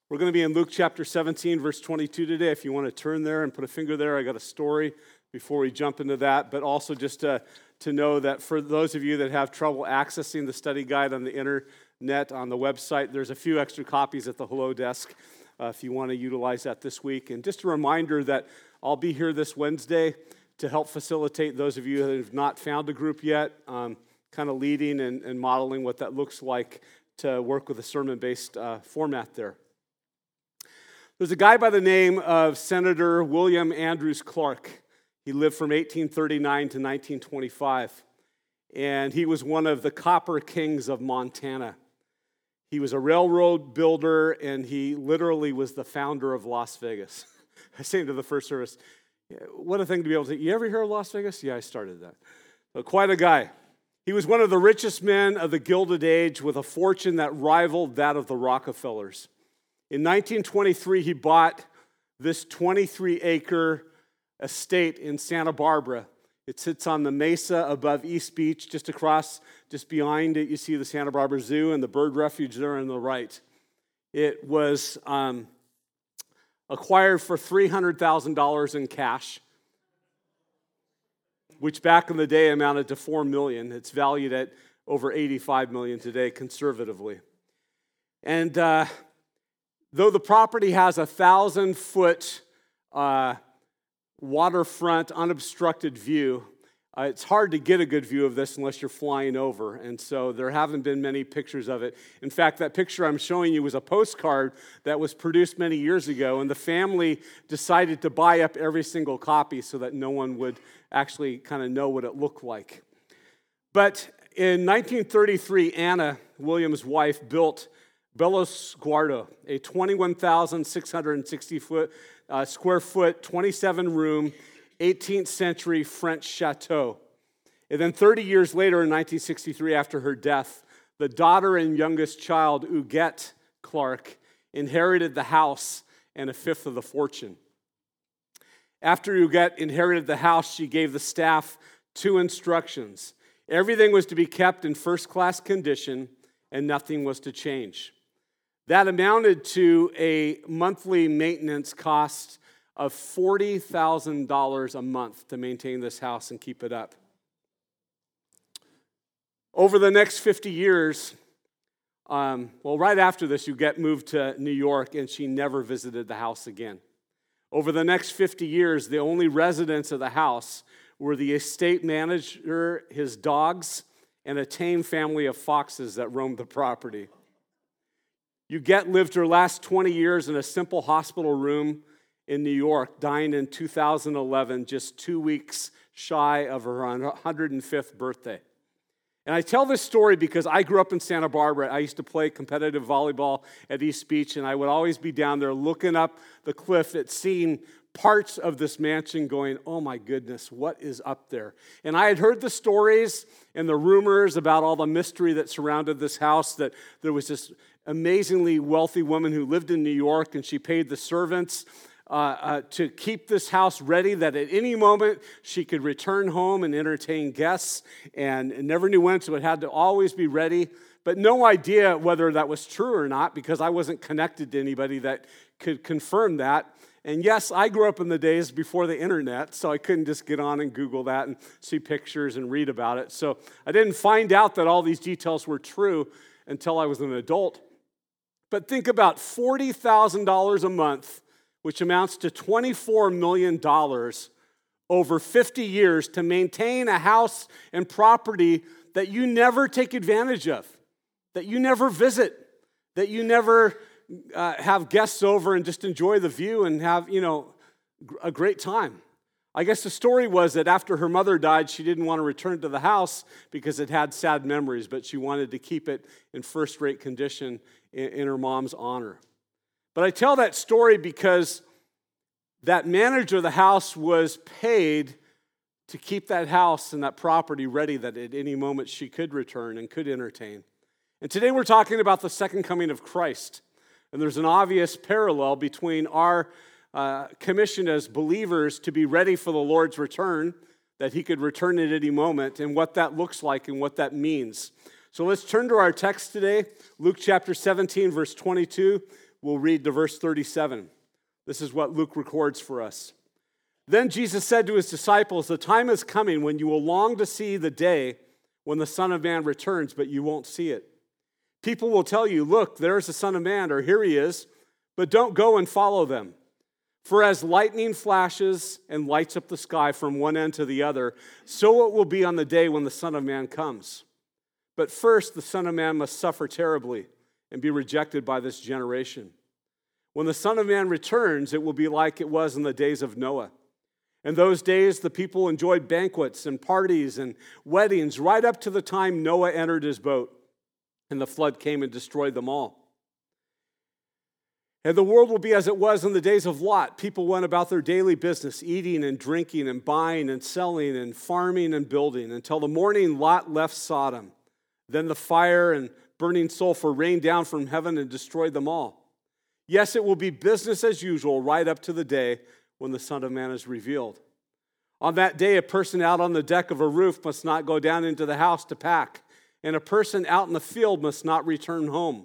We're going to be in Luke chapter 17, verse 22 today. If you want to turn there and put a finger there, I got a story before we jump into that. But also just to know that for those of you that have trouble accessing the study guide on the internet, on the website, there's a few extra copies at the Hello Desk if you want to utilize that this week. And just a reminder that I'll be here this Wednesday to help facilitate those of you that have not found a group yet, kind of leading and modeling what that looks like to work with a sermon-based format there. There's a guy by the name of Senator William Andrews Clark. He lived from 1839 to 1925, and he was one of the copper kings of Montana. He was a railroad builder, and he literally was the founder of Las Vegas. I say to the first service, what a thing to be able to, you ever hear of Las Vegas? Yeah, I started that. So quite a guy. He was one of the richest men of the Gilded Age with a fortune that rivaled that of the Rockefellers. In 1923, he bought this 23-acre estate in Santa Barbara. It sits on the mesa above East Beach, just behind it, you see the Santa Barbara Zoo and the bird refuge there on the right. It was acquired for $300,000 in cash, which back in the day amounted to $4 million. It's valued at over $85 million today, conservatively. And though the property has a 1,000-foot waterfront unobstructed view, it's hard to get a good view of this unless you're flying over, and so there haven't been many pictures of it. In fact, that picture I'm showing you was a postcard that was produced many years ago, and the family decided to buy up every single copy so that no one would actually kind of know what it looked like. But in 1933, Anna, William's wife, built Bellos Guardo, a 21,660 square foot, 27-room, 18th century French chateau. And then 30 years later, in 1963, after her death, the daughter and youngest child, Huguette Clark, inherited the house and a fifth of the fortune. After Huguette inherited the house, she gave the staff two instructions. Everything was to be kept in first-class condition, and nothing was to change. That amounted to a monthly maintenance cost of $40,000 a month to maintain this house and keep it up. Over the next 50 years, right after this, Huguette moved to New York, and she never visited the house again. Over the next 50 years, the only residents of the house were the estate manager, his dogs, and a tame family of foxes that roamed the property. Huguette lived her last 20 years in a simple hospital room in New York, dying in 2011, just 2 weeks shy of her 105th birthday. And I tell this story because I grew up in Santa Barbara. I used to play competitive volleyball at East Beach, and I would always be down there looking up the cliff at seeing parts of this mansion going, oh my goodness, what is up there? And I had heard the stories and the rumors about all the mystery that surrounded this house, that there was this amazingly wealthy woman who lived in New York, and she paid the servants to keep this house ready, that at any moment she could return home and entertain guests, and never knew when, so it had to always be ready. But no idea whether that was true or not, because I wasn't connected to anybody that could confirm that. And yes, I grew up in the days before the internet, so I couldn't just get on and Google that and see pictures and read about it. So I didn't find out that all these details were true until I was an adult. But think about $40,000 a month, which amounts to $24 million over 50 years to maintain a house and property that you never take advantage of, that you never visit, that you never have guests over and just enjoy the view and have, a great time. I guess the story was that after her mother died, she didn't want to return to the house because it had sad memories, but she wanted to keep it in first-rate condition in her mom's honor. But I tell that story because that manager of the house was paid to keep that house and that property ready, that at any moment she could return and could entertain. And today we're talking about the second coming of Christ. And there's an obvious parallel between our commission as believers to be ready for the Lord's return, that he could return at any moment, and what that looks like and what that means. So let's turn to our text today, Luke chapter 17, verse 22. we'll read to verse 37. This is what Luke records for us. Then Jesus said to his disciples, "The time is coming when you will long to see the day when the Son of Man returns, but you won't see it. People will tell you, 'Look, there's the Son of Man,' or 'Here he is,' but don't go and follow them. For as lightning flashes and lights up the sky from one end to the other, so it will be on the day when the Son of Man comes. But first, the Son of Man must suffer terribly and be rejected by this generation. When the Son of Man returns, it will be like it was in the days of Noah. In those days, the people enjoyed banquets and parties and weddings right up to the time Noah entered his boat, and the flood came and destroyed them all. And the world will be as it was in the days of Lot. People went about their daily business, eating and drinking and buying and selling and farming and building, until the morning Lot left Sodom. Then the fire and burning sulfur rained down from heaven and destroyed them all. Yes, it will be business as usual right up to the day when the Son of Man is revealed. On that day, a person out on the deck of a roof must not go down into the house to pack, and a person out in the field must not return home."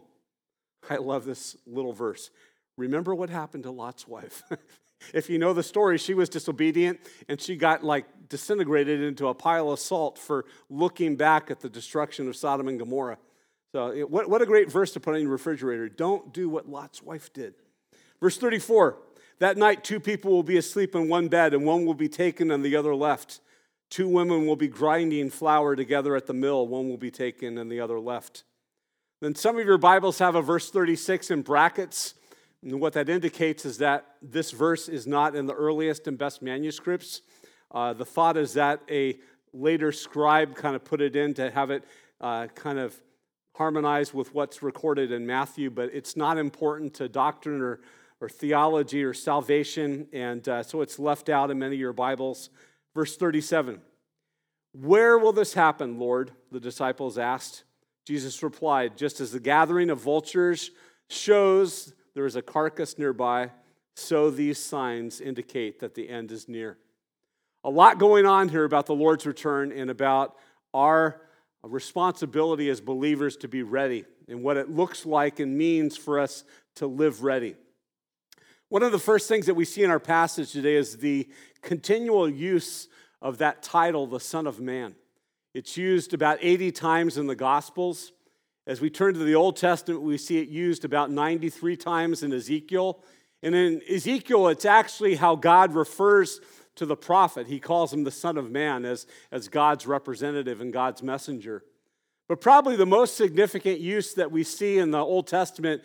I love this little verse. Remember what happened to Lot's wife. If you know the story, she was disobedient, and she got disintegrated into a pile of salt for looking back at the destruction of Sodom and Gomorrah. So what a great verse to put on your refrigerator. Don't do what Lot's wife did. Verse 34, "That night 2 people will be asleep in one bed, and one will be taken and the other left. 2 women will be grinding flour together at the mill, one will be taken and the other left." Then some of your Bibles have a verse 36 in brackets. And what that indicates is that this verse is not in the earliest and best manuscripts. The thought is that a later scribe kind of put it in to have it kind of harmonize with what's recorded in Matthew, but it's not important to doctrine or theology or salvation, and so it's left out in many of your Bibles. Verse 37, "Where will this happen, Lord?" the disciples asked. Jesus replied, "Just as the gathering of vultures shows there is a carcass nearby, so these signs indicate that the end is near." A lot going on here about the Lord's return and about our responsibility as believers to be ready and what it looks like and means for us to live ready. One of the first things that we see in our passage today is the continual use of that title, the Son of Man. It's used about 80 times in the Gospels. As we turn to the Old Testament, we see it used about 93 times in Ezekiel. And in Ezekiel, it's actually how God refers to the prophet. He calls him the Son of Man as God's representative and God's messenger. But probably the most significant use that we see in the Old Testament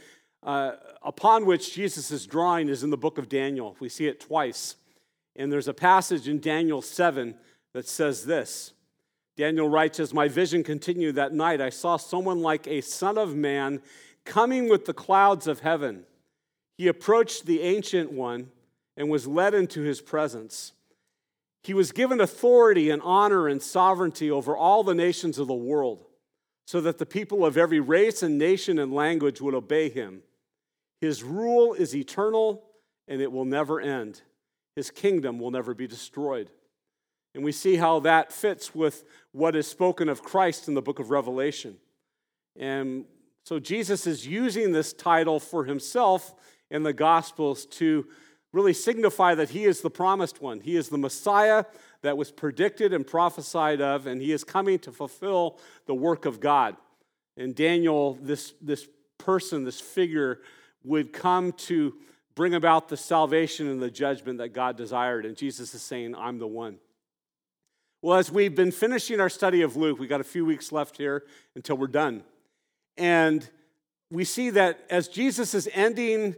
upon which Jesus is drawing is in the book of Daniel. We see it twice. And there's a passage in Daniel 7 that says this. Daniel writes, "As my vision continued that night, I saw someone like a son of man coming with the clouds of heaven. He approached the Ancient One and was led into his presence. He was given authority and honor and sovereignty over all the nations of the world, so that the people of every race and nation and language would obey him. His rule is eternal, and it will never end. His kingdom will never be destroyed." And we see how that fits with what is spoken of Christ in the book of Revelation. And so Jesus is using this title for himself in the Gospels to really signify that he is the promised one. He is the Messiah that was predicted and prophesied of, and he is coming to fulfill the work of God. And Daniel, this person, this figure, would come to bring about the salvation and the judgment that God desired. And Jesus is saying, "I'm the one." Well, as we've been finishing our study of Luke, we got a few weeks left here until we're done. And we see that as Jesus is ending,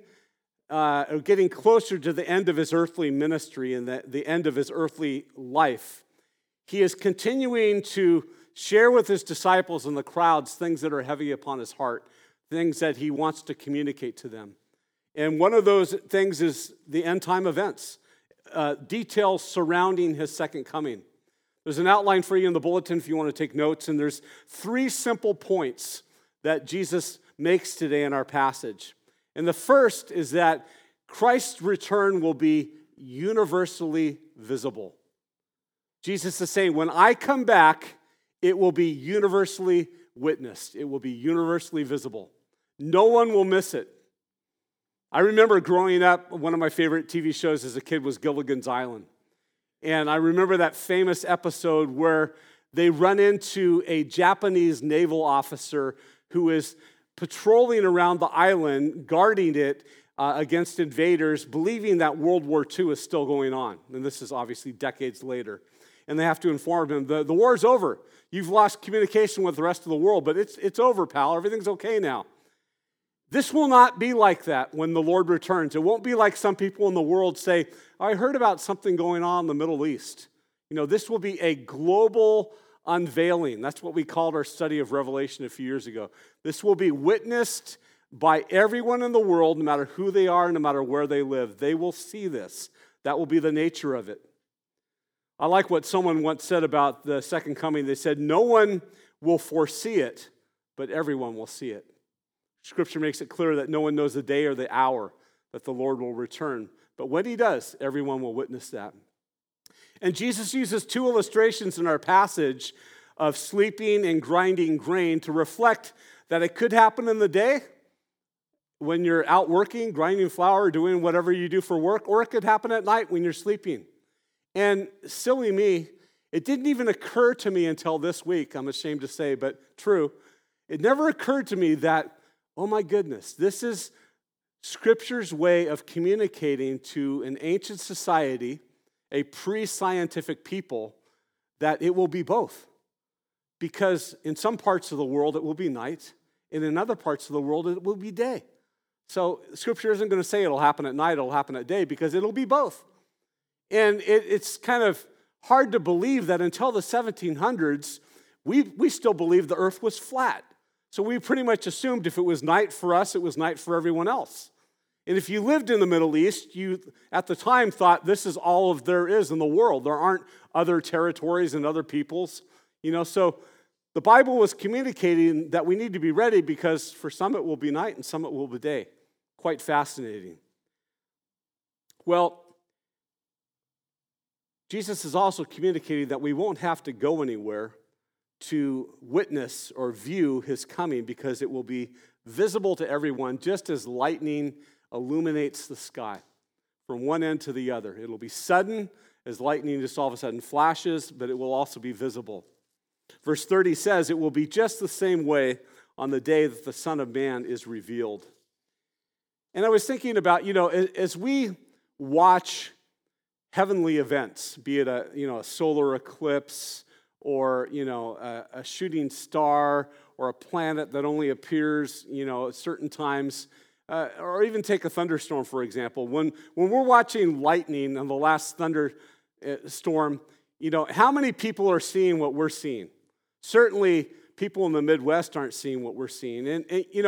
or getting closer to the end of his earthly ministry and the end of his earthly life, he is continuing to share with his disciples and the crowds things that are heavy upon his heart, things that he wants to communicate to them. And one of those things is the end time events, details surrounding his second coming. There's an outline for you in the bulletin if you want to take notes, and there's 3 simple points that Jesus makes today in our passage. And the first is that Christ's return will be universally visible. Jesus is saying, when I come back, it will be universally witnessed. It will be universally visible. No one will miss it. I remember growing up, one of my favorite TV shows as a kid was Gilligan's Island. And I remember that famous episode where they run into a Japanese naval officer who is patrolling around the island, guarding it against invaders, believing that World War II is still going on. And this is obviously decades later. And they have to inform him, the war's over. You've lost communication with the rest of the world, but it's over, pal. Everything's okay now. This will not be like that when the Lord returns. It won't be like some people in the world say, I heard about something going on in the Middle East. This will be a global unveiling. That's what we called our study of Revelation a few years ago. This will be witnessed by everyone in the world, no matter who they are, no matter where they live. They will see this. That will be the nature of it. I like what someone once said about the second coming. They said, no one will foresee it, but everyone will see it. Scripture makes it clear that no one knows the day or the hour that the Lord will return. But when he does, everyone will witness that. And Jesus uses two illustrations in our passage of sleeping and grinding grain to reflect that it could happen in the day when you're out working, grinding flour, doing whatever you do for work, or it could happen at night when you're sleeping. And silly me, it didn't even occur to me until this week, I'm ashamed to say, but true. It never occurred to me that, oh my goodness, this is Scripture's way of communicating to an ancient society, a pre-scientific people, that it will be both. Because in some parts of the world it will be night, and in other parts of the world it will be day. So Scripture isn't going to say it'll happen at night, it'll happen at day, because it'll be both. And it's kind of hard to believe that until the 1700s, we still believed the earth was flat. So we pretty much assumed if it was night for us, it was night for everyone else. And if you lived in the Middle East, you at the time thought this is all of there is in the world. There aren't other territories and other peoples. So the Bible was communicating that we need to be ready because for some it will be night and some it will be day. Quite fascinating. Well, Jesus is also communicating that we won't have to go anywhere to witness or view his coming because it will be visible to everyone just as lightning illuminates the sky from one end to the other. It'll be sudden as lightning just all of a sudden flashes, but it will also be visible. Verse 30 says, it will be just the same way on the day that the Son of Man is revealed. And I was thinking about, as we watch heavenly events, be it a solar eclipse or a shooting star or a planet that only appears at certain times, or even take a thunderstorm for example. When we're watching lightning and the last thunderstorm, how many people are seeing what we're seeing? Certainly, people in the Midwest aren't seeing what we're seeing, and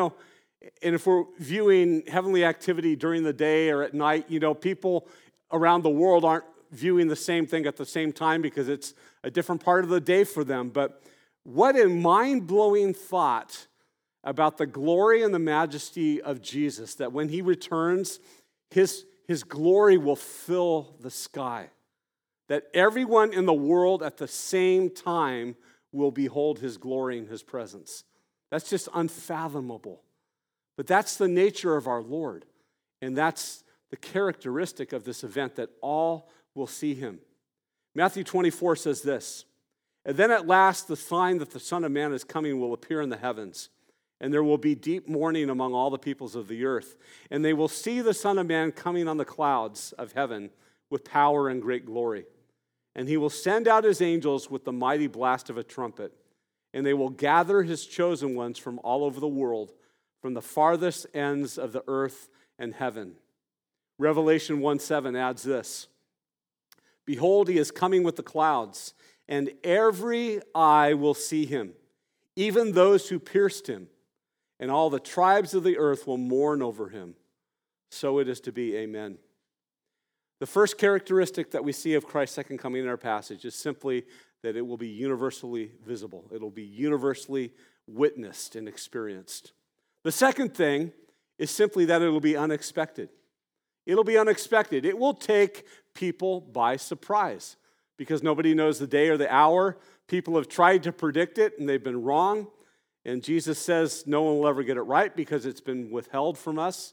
if we're viewing heavenly activity during the day or at night, people around the world aren't viewing the same thing at the same time because it's a different part of the day for them. But what a mind-blowing thought about the glory and the majesty of Jesus, that when he returns, his glory will fill the sky. That everyone in the world at the same time will behold his glory and his presence. That's just unfathomable. But that's the nature of our Lord. And that's the characteristic of this event, that all will see him. Matthew 24 says this, and then at last the sign that the Son of Man is coming will appear in the heavens, and there will be deep mourning among all the peoples of the earth, and they will see the Son of Man coming on the clouds of heaven with power and great glory. And he will send out his angels with the mighty blast of a trumpet, and they will gather his chosen ones from all over the world, from the farthest ends of the earth and heaven. Revelation 1:7 adds this, behold, he is coming with the clouds, and every eye will see him, even those who pierced him, and all the tribes of the earth will mourn over him. So it is to be, amen. The first characteristic that we see of Christ's second coming in our passage is simply that it will be universally visible. It will be universally witnessed and experienced. The second thing is simply that it will be unexpected. It'll be unexpected. It will take people by surprise because nobody knows the day or the hour. People have tried to predict it and they've been wrong. And Jesus says no one will ever get it right because it's been withheld from us.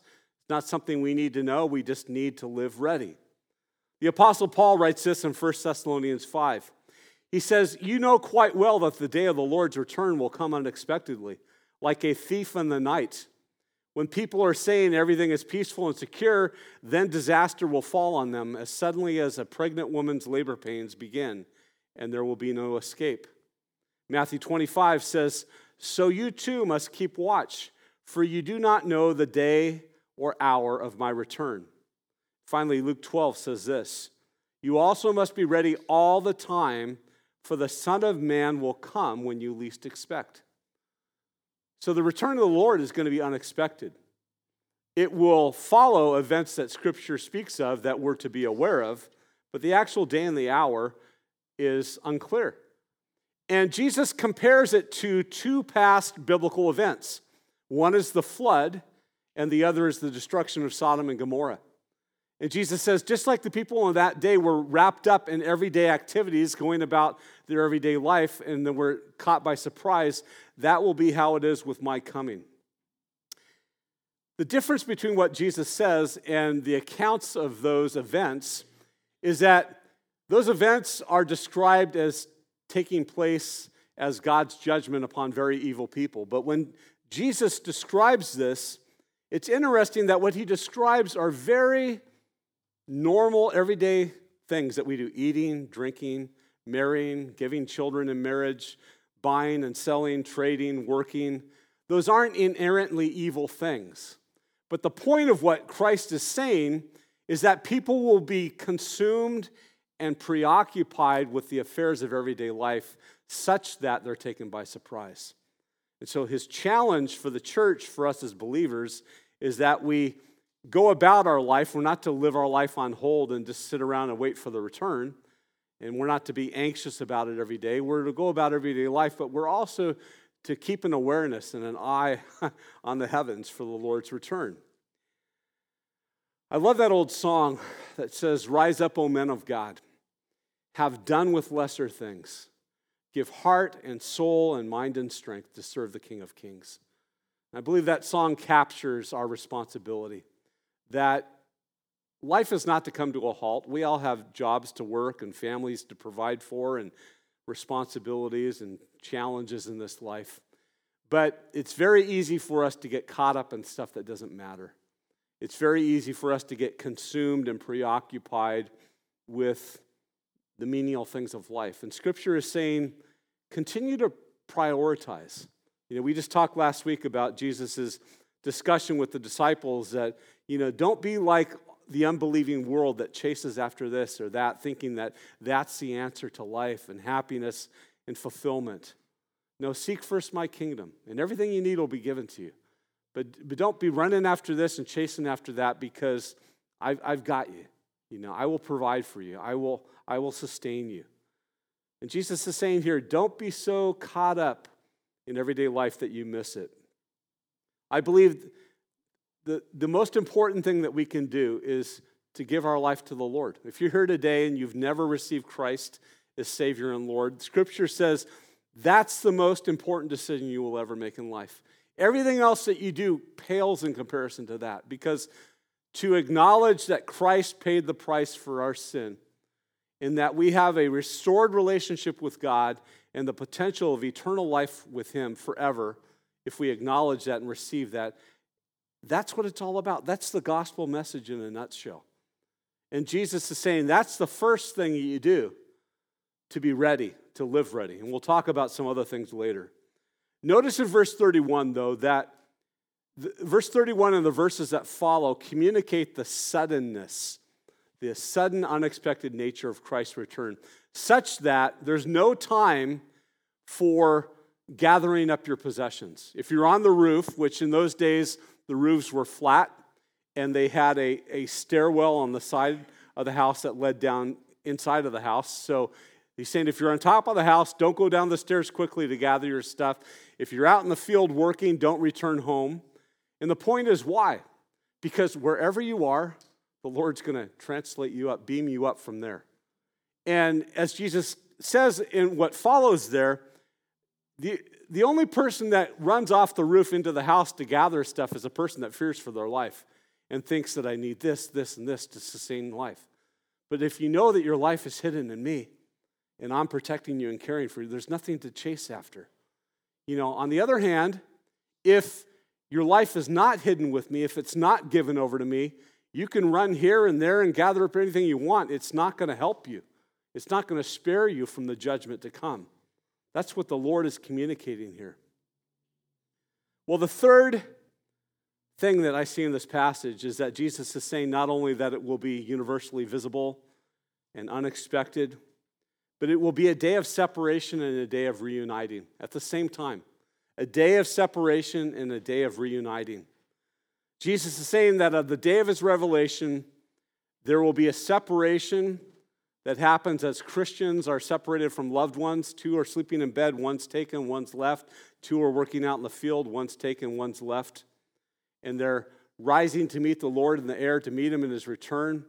not something we need to know. We just need to live ready. The Apostle Paul writes this in 1 Thessalonians 5. He says, "You know quite well that the day of the Lord's return will come unexpectedly, like a thief in the night. When people are saying everything is peaceful and secure, then disaster will fall on them as suddenly as a pregnant woman's labor pains begin, and there will be no escape." Matthew 25 says, "So you too must keep watch, for you do not know the day or hour of my return." Finally, Luke 12 says this, "You also must be ready all the time, for the Son of Man will come when you least expect." So the return of the Lord is going to be unexpected. It will follow events that Scripture speaks of that we're to be aware of, but the actual day and the hour is unclear. And Jesus compares it to two past biblical events. One is the flood, and the other is the destruction of Sodom and Gomorrah. And Jesus says, just like the people on that day were wrapped up in everyday activities, going about their everyday life, and then were caught by surprise, that will be how it is with my coming. The difference between what Jesus says and the accounts of those events is that those events are described as taking place as God's judgment upon very evil people. But when Jesus describes this, it's interesting that what he describes are very normal, everyday things that we do: eating, drinking, marrying, giving children in marriage, buying and selling, trading, working. Those aren't inherently evil things. But the point of what Christ is saying is that people will be consumed and preoccupied with the affairs of everyday life such that they're taken by surprise. And so his challenge for the church, for us as believers, is that we go about our life. We're not to live our life on hold and just sit around and wait for the return. And we're not to be anxious about it every day. We're to go about everyday life, but we're also to keep an awareness and an eye on the heavens for the Lord's return. I love that old song that says, "Rise up, O men of God, have done with lesser things. Give heart and soul and mind and strength to serve the King of Kings." I believe that song captures our responsibility, that life is not to come to a halt. We all have jobs to work and families to provide for and responsibilities and challenges in this life. But it's very easy for us to get caught up in stuff that doesn't matter. It's very easy for us to get consumed and preoccupied with the menial things of life. And Scripture is saying, continue to prioritize. We just talked last week about Jesus' discussion with the disciples that, don't be like the unbelieving world that chases after this or that, thinking that that's the answer to life and happiness and fulfillment. No, seek first my kingdom, and everything you need will be given to you. But don't be running after this and chasing after that, because I've got you. I will provide for you. I will sustain you. And Jesus is saying here, don't be so caught up in everyday life that you miss it. I believe the most important thing that we can do is to give our life to the Lord. If you're here today and you've never received Christ as Savior and Lord, Scripture says that's the most important decision you will ever make in life. Everything else that you do pales in comparison to that, because to acknowledge that Christ paid the price for our sin and that we have a restored relationship with God and the potential of eternal life with Him forever, if we acknowledge that and receive that, that's what it's all about. That's the gospel message in a nutshell. And Jesus is saying that's the first thing you do to be ready, to live ready. And we'll talk about some other things later. Notice in verse 31, though, that verse 31 and the verses that follow communicate the suddenness, the sudden, unexpected nature of Christ's return, such that there's no time for gathering up your possessions. If you're on the roof, which in those days the roofs were flat, and they had a stairwell on the side of the house that led down inside of the house. So he's saying if you're on top of the house, don't go down the stairs quickly to gather your stuff. If you're out in the field working, don't return home. And the point is why? Because wherever you are, the Lord's going to translate you up, beam you up from there. And as Jesus says in what follows there, the only person that runs off the roof into the house to gather stuff is a person that fears for their life. and thinks that I need this, this, and this to sustain life. But if you know that your life is hidden in me, and I'm protecting you and caring for you, there's nothing to chase after. On the other hand, if your life is not hidden with me, if it's not given over to me, you can run here and there and gather up anything you want. It's not going to help you. It's not going to spare you from the judgment to come. That's what the Lord is communicating here. Well, the third thing that I see in this passage is that Jesus is saying not only that it will be universally visible and unexpected, but it will be a day of separation and a day of reuniting at the same time. A day of separation and a day of reuniting. Jesus is saying that on the day of his revelation, there will be a separation that happens as Christians are separated from loved ones. 2 are sleeping in bed, one's taken, one's left. 2 are working out in the field, one's taken, one's left. And they're rising to meet the Lord in the air, to meet him in his return,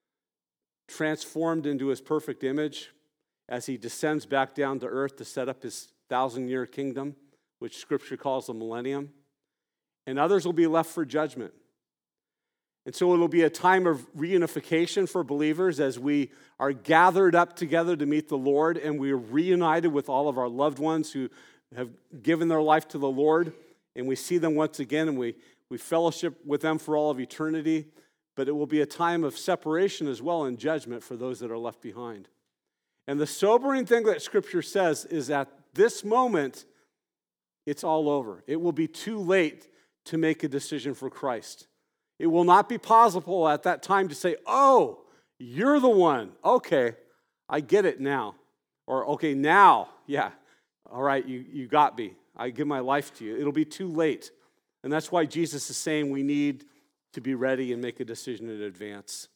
transformed into his perfect image as he descends back down to earth to set up his 1,000-year kingdom, which Scripture calls the millennium. And others will be left for judgment. And so it'll be a time of reunification for believers as we are gathered up together to meet the Lord, and we are reunited with all of our loved ones who have given their life to the Lord, and we see them once again, and we fellowship with them for all of eternity. But it will be a time of separation as well and judgment for those that are left behind. And the sobering thing that Scripture says is at this moment, it's all over. It will be too late to make a decision for Christ. It will not be possible at that time to say, oh, you're the one. Okay, I get it now. Or, okay, now, yeah, all right, you got me. I give my life to you. It'll be too late. And that's why Jesus is saying we need to be ready and make a decision in advance.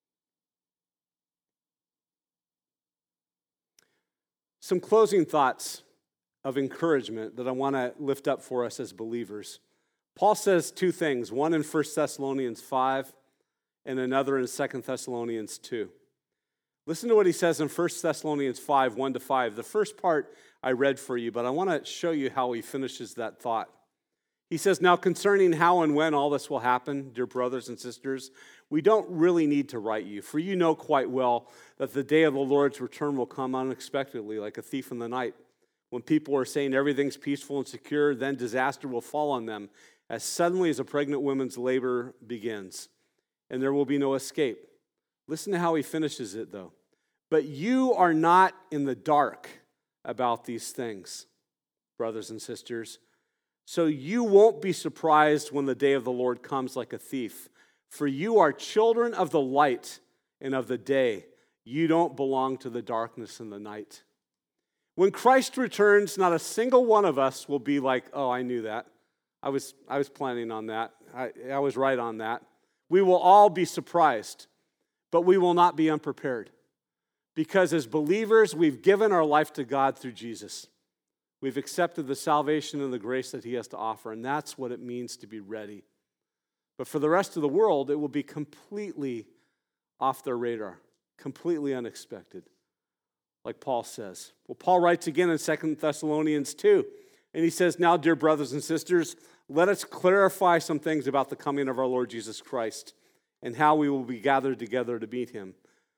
Some closing thoughts of encouragement that I want to lift up for us as believers. Paul says 2 things, one in 1 Thessalonians 5 and another in 2 Thessalonians 2. Listen to what he says in 1 Thessalonians 5, 1-5. The first part I read for you, but I want to show you how he finishes that thought. He says, now concerning how and when all this will happen, dear brothers and sisters, we don't really need to write you, for you know quite well that the day of the Lord's return will come unexpectedly, like a thief in the night. When people are saying everything's peaceful and secure, then disaster will fall on them as suddenly as a pregnant woman's labor begins, and there will be no escape. Listen to how he finishes it, though. But you are not in the dark about these things, brothers and sisters. So you won't be surprised when the day of the Lord comes like a thief. For you are children of the light and of the day. You don't belong to the darkness and the night. When Christ returns, not a single one of us will be like, oh, I knew that. I was planning on that. I was right on that. We will all be surprised, but we will not be unprepared. Because as believers, we've given our life to God through Jesus. We've accepted the salvation and the grace that he has to offer, and that's what it means to be ready. But for the rest of the world, it will be completely off their radar, completely unexpected, like Paul says. Well, Paul writes again in 2 Thessalonians 2, and he says, now, dear brothers and sisters, let us clarify some things about the coming of our Lord Jesus Christ and how we will be gathered together to meet him.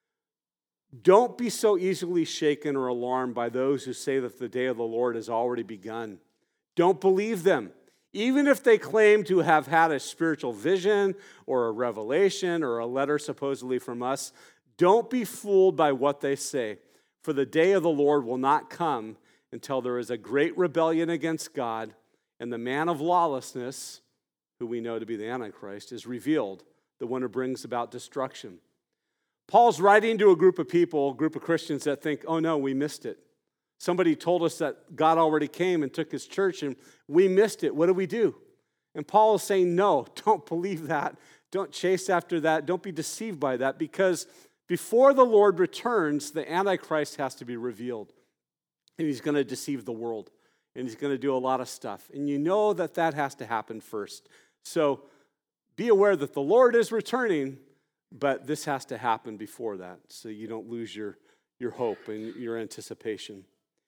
Don't be so easily shaken or alarmed by those who say that the day of the Lord has already begun. Don't believe them. Even if they claim to have had a spiritual vision or a revelation or a letter supposedly from us, don't be fooled by what they say. For the day of the Lord will not come until there is a great rebellion against God and the man of lawlessness, who we know to be the Antichrist, is revealed, the one who brings about destruction. Paul's writing to a group of people, a group of Christians that think, oh no, we missed it. Somebody told us that God already came and took his church and we missed it. What do we do? And Paul is saying, no, don't believe that. Don't chase after that. Don't be deceived by that, because before the Lord returns, the Antichrist has to be revealed. And he's going to deceive the world. And he's going to do a lot of stuff. And you know that that has to happen first. So be aware that the Lord is returning, but this has to happen before that, so you don't lose your hope and your anticipation.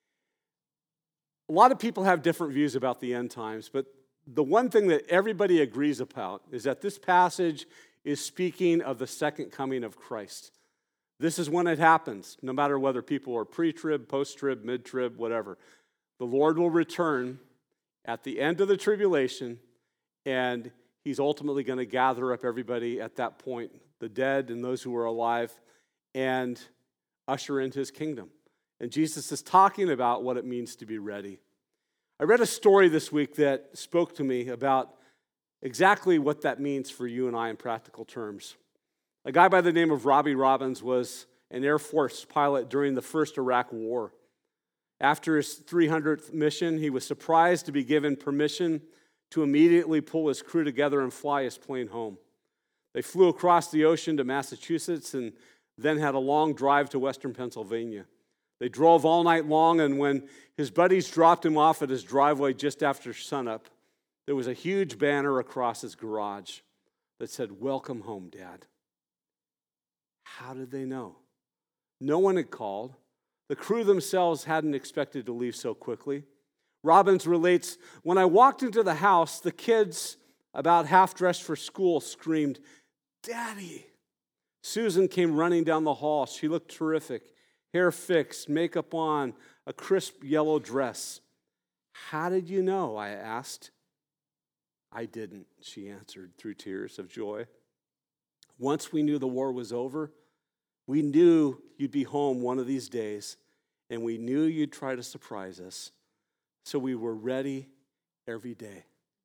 A lot of people have different views about the end times, but the one thing that everybody agrees about is that this passage is speaking of the second coming of Christ. This is when it happens, no matter whether people are pre-trib, post-trib, mid-trib, whatever. The Lord will return at the end of the tribulation, and he's ultimately going to gather up everybody at that point, the dead and those who are alive, and usher in his kingdom. And Jesus is talking about what it means to be ready. I read a story this week that spoke to me about exactly what that means for you and I in practical terms. A guy by the name of Robbie Robbins was an Air Force pilot during the first Iraq War. After his 300th mission, he was surprised to be given permission to immediately pull his crew together and fly his plane home. They flew across the ocean to Massachusetts and then had a long drive to western Pennsylvania. They drove all night long, and when his buddies dropped him off at his driveway just after sunup, there was a huge banner across his garage that said, "Welcome home, Dad." How did they know? No one had called. The crew themselves hadn't expected to leave so quickly. Robbins relates, "When I walked into the house, the kids, about half dressed for school, screamed, 'Daddy!' Susan came running down the hall. She looked terrific. Hair fixed, makeup on, a crisp yellow dress. 'How did you know?' I asked. 'I didn't,' she answered through tears of joy. 'Once we knew the war was over, we knew you'd be home one of these days, and we knew you'd try to surprise us. So we were ready every day.'"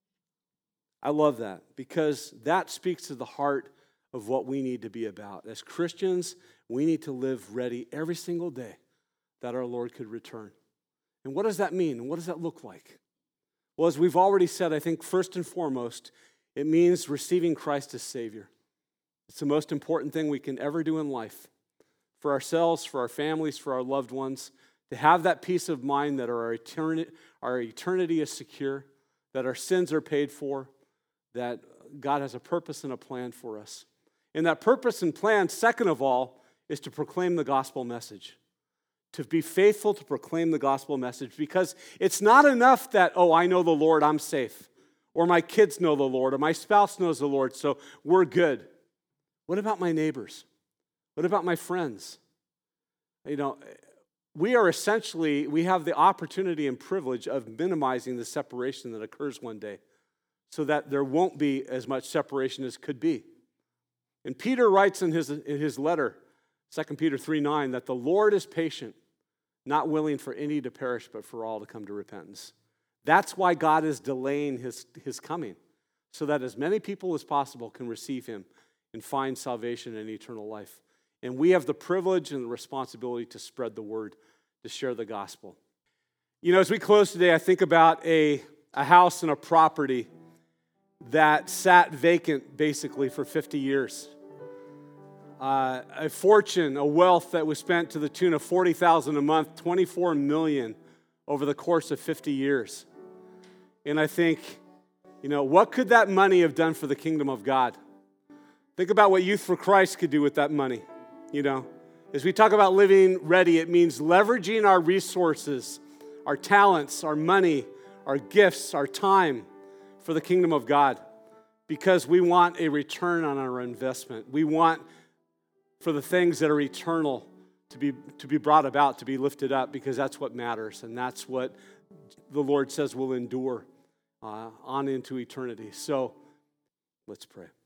I love that because that speaks to the heart of what we need to be about. As Christians, we need to live ready every single day that our Lord could return. And what does that mean? And what does that look like? Well, as we've already said, I think first and foremost, it means receiving Christ as Savior. It's the most important thing we can ever do in life. For ourselves, for our families, for our loved ones, to have that peace of mind that our eternity is secure, that our sins are paid for, that God has a purpose and a plan for us. And that purpose and plan, second of all, is to proclaim the gospel message. To be faithful to proclaim the gospel message, because it's not enough that, oh, I know the Lord, I'm safe, or my kids know the Lord, or my spouse knows the Lord, so we're good. What about my neighbors? What about my friends? You know, we have the opportunity and privilege of minimizing the separation that occurs one day so that there won't be as much separation as could be. And Peter writes in his letter, 2 Peter 3:9, that the Lord is patient, not willing for any to perish, but for all to come to repentance. That's why God is delaying his coming, so that as many people as possible can receive him and find salvation and eternal life. And we have the privilege and the responsibility to spread the word, to share the gospel. You know, as we close today, I think about a house and a property that sat vacant basically for 50 years. A fortune, a wealth that was spent to the tune of $40,000 a month, $24 million over the course of 50 years. And I think, you know, what could that money have done for the kingdom of God? Think about what Youth for Christ could do with that money, you know. As we talk about living ready, it means leveraging our resources, our talents, our money, our gifts, our time for the kingdom of God, because we want a return on our investment. We want for the things that are eternal to be brought about, to be lifted up, because that's what matters, and that's what the Lord says will endure on into eternity. So let's pray.